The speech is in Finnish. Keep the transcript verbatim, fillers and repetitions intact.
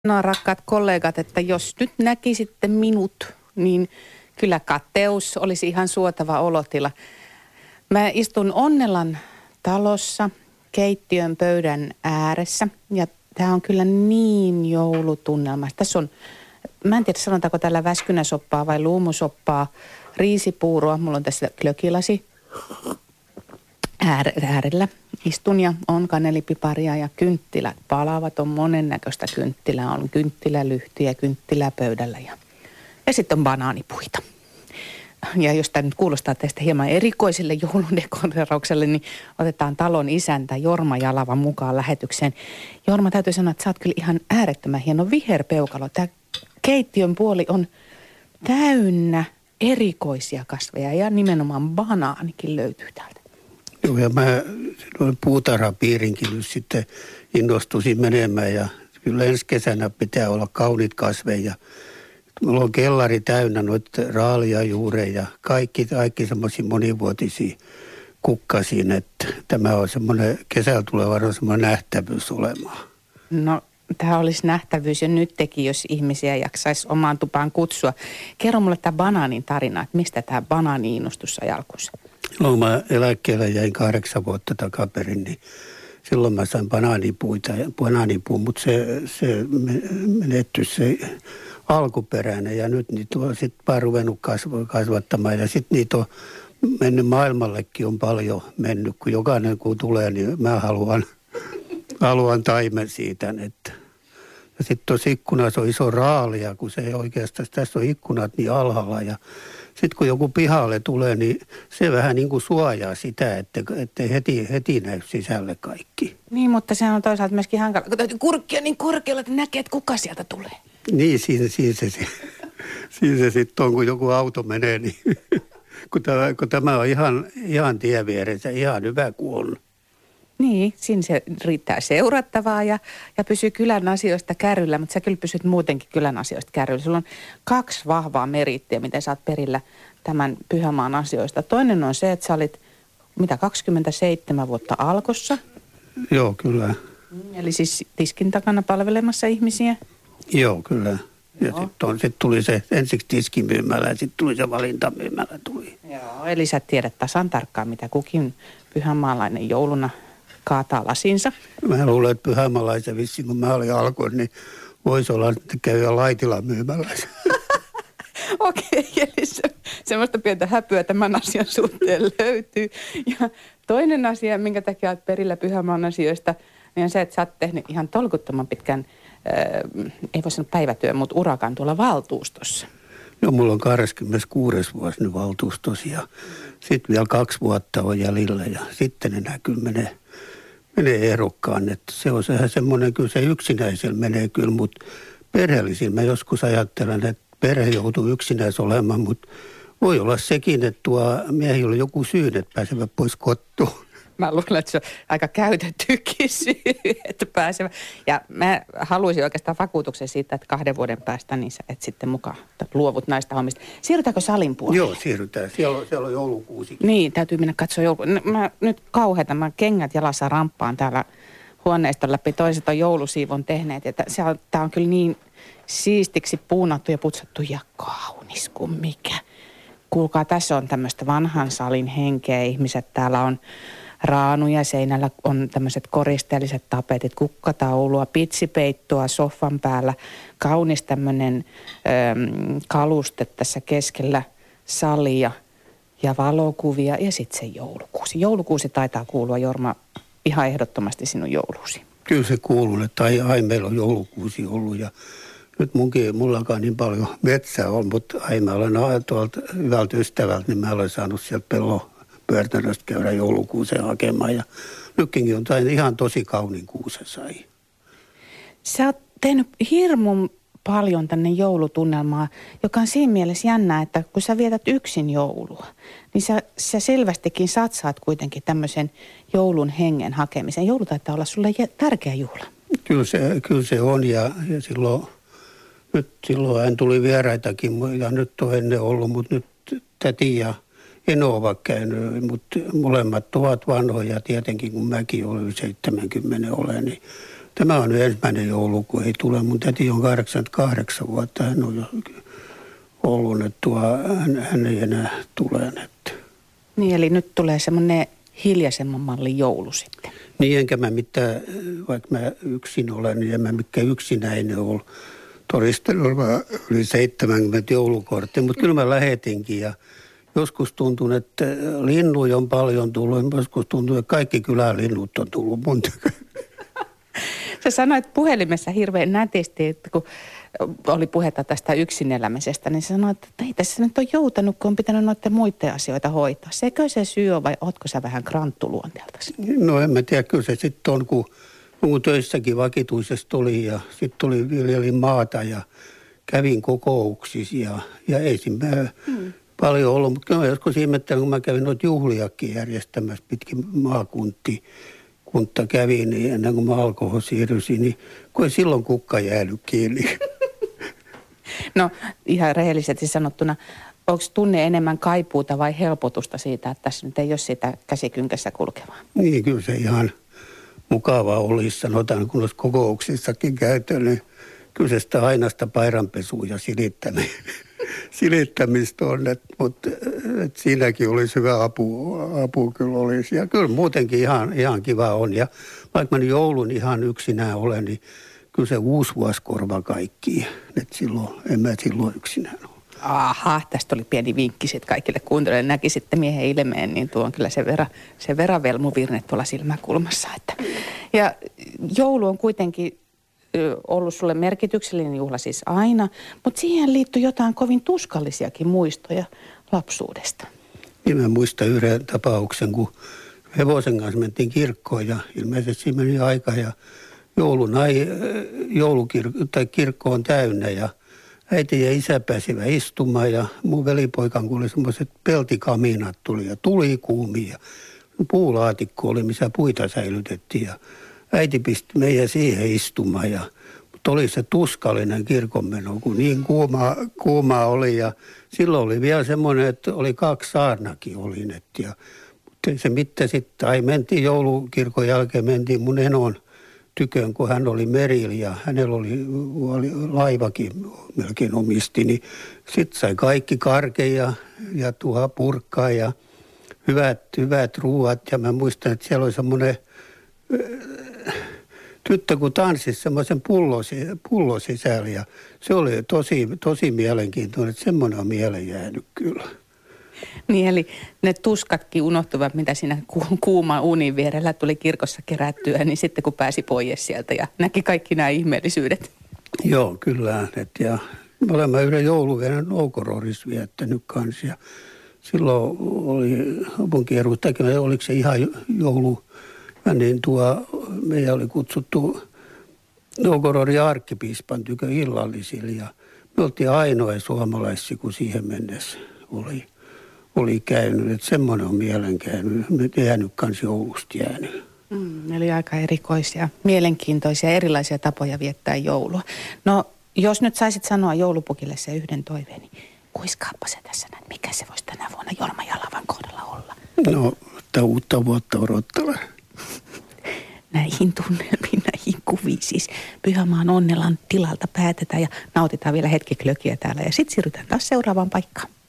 No rakkaat kollegat, että jos nyt näkisitte minut, niin kyllä kateus olisi ihan suotava olotila. Mä istun Onnelan talossa keittiön pöydän ääressä ja tää on kyllä niin joulutunnelma. Tässä on, mä en tiedä sanotaanko täällä väskynäsoppaa vai luumusoppaa, riisipuuroa, mulla on tässä glögilasi äärellä. Istun ja on kanelipiparia ja kynttilät palavat, on monennäköistä kynttilää, on kynttilälyhtiä kynttiläpöydällä ja, ja sitten on banaanipuita. Ja jos tämä nyt kuulostaa teistä hieman erikoiselle jouludekoraukselle, niin otetaan talon isäntä Jorma Jalava mukaan lähetykseen. Jorma, täytyy sanoa, että sä oot kyllä ihan äärettömän hieno viherpeukalo. Tämä keittiön puoli on täynnä erikoisia kasveja ja nimenomaan banaanikin löytyy täältä. Joo, ja mä noin puutarhapiirinkin nyt sitten innostuisin menemään ja kyllä ensi kesänä pitää olla kauniit kasveja. Mulla on kellari täynnä noita raalia juureja, kaikki, kaikki semmoisia monivuotisia kukkasia, että tämä on semmoinen, kesällä tulee varmaan semmoinen nähtävyys olemaan. No, tämä olisi nähtävyys jo nyt teki, jos ihmisiä jaksaisi omaan tupaan kutsua. Kerro mulle tämä banaanin tarina, että mistä tämä banaani-innostus sai alkunsa? Silloin mä eläkkeelle jäin kahdeksan vuotta takaperin, niin silloin mä sain banaanipuita ja banaanipuun, mutta se, se menetty se alkuperäinen ja nyt niitä on sitten vaan ruvennut kasvattamaan ja sitten niitä on mennyt maailmallekin on paljon mennyt, kun jokainen kun tulee, niin mä haluan, haluan taimen siitä, että ja sitten tuossa ikkunassa on iso raalia, kun se ei oikeastaan, tässä on ikkunat niin alhaalla ja sitten kun joku pihalle tulee, niin se vähän niin kuin suojaa sitä, että ettei heti, heti näy sisälle kaikki. Niin, mutta se on toisaalta myöskin hankala, kun täytyy kurkkia niin korkealla, että näkee, että kuka sieltä tulee. Niin, siinä, siinä se, siinä se sitten on, kun joku auto menee, niin kun tämä, kun tämä on ihan, ihan tien vieressä, ihan hyvä kuin on. Niin, siinä se riittää seurattavaa ja, ja pysyy kylän asioista kärryllä, mutta sä kyllä pysyt muutenkin kylän asioista kärryllä. Sulla on kaksi vahvaa meriittiä, miten sä oot perillä tämän Pyhämaan asioista. Toinen on se, että sä olit, mitä, kaksikymmentäseitsemän vuotta Alkossa? Joo, kyllä. Eli siis tiskin takana palvelemassa ihmisiä? Joo, kyllä. Ja sitten sit tuli se ensiksi tiskimyymälä ja sitten tuli se valintamyymälä tuli. Joo, eli sä tiedät tasan tarkkaan, mitä kukin pyhänmaalainen jouluna kaataa lasinsa. Mä luulen, että pyhämaalaisen vissiin, kun mä olin alkoin, niin voisi olla, että käy laitila myymällä. Okei, eli se, semmoista pientä häpyä tämän asian suhteen löytyy. Ja toinen asia, minkä takia olet perillä Pyhämaan asioista, niin on se, että sä oot tehnyt ihan tolkuttoman pitkän, äh, ei voi sanoa päivätyö, mutta urakan tuolla valtuustossa. No, mulla on kaksikymmentäkuudes vuosi nyt valtuustossa ja sitten vielä kaksi vuotta on jäljellä ja sitten enää kyllä menee, menee erokkaan. Että se on sehän semmoinen, kyllä se yksinäisellä menee kyllä, mutta perheellisillä mä joskus ajattelen, että perhe joutuu yksinäis olemaan, mutta voi olla sekin, että tuo miehillä on joku syy, että pääsevät pois kotoa. Mä luulen, että se on aika käytettykin syy, että pääsevä. Ja mä haluaisin oikeastaan vakuutuksen siitä, että kahden vuoden päästä niin sä et sitten mukaan luovut näistä hommista. Siirrytäänkö salin puolelle? Joo, siirrytään. Siellä on, siellä on joulukuusikin. Niin, täytyy mennä katsoa joulukuusi. Mä nyt kauheeta, mä kengät jalassa ramppaan täällä huoneiston läpi. Toiset on joulusiivon tehneet. Ja tää on kyllä niin siistiksi puunattu ja putsattu ja kaunis kuin mikä. Kuulkaa, tässä on tämmöistä vanhan salin henkeä. Ihmiset täällä on raanuja, seinällä on tämmöiset koristeelliset tapetit, kukkataulua, pitsipeittoa soffan päällä, kaunis tämmöinen ähm, kaluste tässä keskellä salia ja valokuvia ja sitten se joulukuusi. Joulukuusi taitaa kuulua, Jorma, ihan ehdottomasti sinun joulusi. Kyllä se kuuluu, että ai, ai meillä on joulukuusi ollut ja nyt munkin, mullakaan niin paljon metsää on, mutta ai mä olen tuolta hyvältä ystävältä, niin mä olen saanut sieltä pellon pyörtänöstä käydä joulukuuseen hakemaan ja nytkin on tain ihan tosi kauniin kuusen sai. Sä oot tehnyt hirmun paljon tänne joulutunnelmaa, joka on siinä mielessä jännää, että kun sä vietät yksin joulua, niin sä, sä selvästikin satsaat kuitenkin tämmöisen joulun hengen hakemiseen. Joulu taitaa olla sulle tärkeä juhla. Kyllä se, kyllä se on ja, ja silloin, nyt silloin hän tuli vieraitakin ja nyt on ennen ollut, mutta nyt täti ja en ole käynyt, mutta molemmat ovat vanhoja tietenkin, kun mäkin olen seitsemänkymmentä olen, niin tämä on nyt ensimmäinen joulu, kun ei tule. Mun täti on kahdeksankymmentäkahdeksan vuotta, hän on jo ollut, että tuo, hän, hän ei enää tule. Että. Niin, eli nyt tulee semmoinen hiljaisemman mallin joulu sitten. Niin, enkä mä mitään, vaikka mä yksin olen, niin en mä mikään yksinäinen ollut. Todistelulla yli seitsemänkymmentä joulukorttia, mutta kyllä mä lähetinkin ja joskus tuntuu, että linnuja on paljon tullut. Joskus tuntuu, että kaikki kylän linnut on tullut mun tykö. Sä sanoit puhelimessa hirveän nätisti, että kun oli puhetta tästä yksin elämisestä, niin sä sanoit, että ei tässä nyt ole joutanut, kun on pitänyt noiden muiden asioita hoitaa. Sekö se syy on vai ootko sä vähän kranttuluonteeltasi? No en mä tiedä, kyllä se sitten on, kun, kun töissäkin vakituisesti oli ja sitten tuli viljelin maata ja kävin kokouksissa ja, ja ei siinä hmm. paljon ollut. Mutta kyllä mä joskus ihmettelen, kun mä kävin noita juhliakin järjestämässä pitkin maakuntia. Kunta kävi, niin ennen kuin mä alkohol siirryin, niin kun ei silloin kukka jäänyt kiinni. No ihan rehellisesti sanottuna, onko tunne enemmän kaipuuta vai helpotusta siitä, että tässä nyt ei ole sitä käsikynkässä kulkevaa? Niin, kyllä se ihan mukavaa olisi, sanotaan, kun olisi kokouksissakin käyty, niin kyllä se sitä aina sitä pairanpesua ja silittämistä on, et, mutta et siinäkin olisi hyvä apu, apu kyllä olisi. Ja kyllä muutenkin ihan, ihan kiva on. Ja vaikka mä nyt joulun ihan yksinään olen, niin kyllä se uusi vuosi korvaa kaikkia. Että silloin, en mä silloin yksinään ole. Aha, tästä oli pieni vinkki sitten kaikille kuuntelijoille. Näki sitten miehen ilmeen, niin tuo on kyllä se verran, se verran velmuvirne tuolla silmäkulmassa. Että. Ja joulu on kuitenkin ollut sulle merkityksellinen juhla siis aina, mutta siihen liittyy jotain kovin tuskallisiakin muistoja lapsuudesta. Niin mä muistan yhden tapauksen, kun hevosen kanssa mentiin kirkkoon ja ilmeisesti siinä meni aika ja joulun ai, joulukirkko tai kirkko on täynnä ja äiti ja isä pääsivät istumaan ja mun velipoikan, kun oli semmoiset peltikaminat tuli ja tuli kuumia ja puulaatikko oli, missä puita säilytettiin ja äiti pisti meidän siihen istumaan, ja, mutta oli se tuskallinen kirkonmeno, kun niin kuuma, kuuma oli. Ja silloin oli vielä semmoinen, että oli kaksi saarnakin oli net. Ja, mutta se mitä sitten, ai mentiin joulukirkon jälkeen, mentiin mun enon tykön, kun hän oli merillä ja hänellä oli, oli laivakin melkein omisti. Niin sitten sai kaikki karkeja ja tuha purkkaa ja hyvät, hyvät ruuat. Ja mä muistan, että siellä oli semmoinen tyttö, kun tanssisi semmoisen pullo, pullo sisällä ja se oli tosi, tosi mielenkiintoinen, että semmoinen on mieleen jäänyt kyllä. Niin, eli ne tuskatkin unohtuvat, mitä siinä kuuman uunin vierellä tuli kirkossa kerättyä, niin sitten kun pääsi pois sieltä ja näki kaikki nämä ihmeellisyydet. Joo, kyllä. Ja me olemme yhden jouluvienen Noukororissa viettänyt kanssa ja silloin oli opunkieruuttakin, oliko se ihan joulu. Ja niin tuo, meidän oli kutsuttu Novgorodin arkkipiispan tykö illallisille ja me oltiin ainoa suomalaisia, kun siihen mennessä oli, oli käynyt. Että semmoinen on mielen käynyt. Me ei jäänyt kans joulusta jäänyt. Mm, eli aika erikoisia, mielenkiintoisia, erilaisia tapoja viettää joulua. No, jos nyt saisit sanoa joulupukille se yhden toiveen, niin kuiskaappa se tässä näin. Mikä se voisi tänä vuonna Jorma Jalavan kohdalla olla? No, että uutta vuotta odottelen. Näihin tunnelmiin, näihin kuviin siis Pyhämaan Onnelan tilalta päätetään ja nautitaan vielä hetki klökiä täällä ja sitten siirrytään taas seuraavaan paikkaan.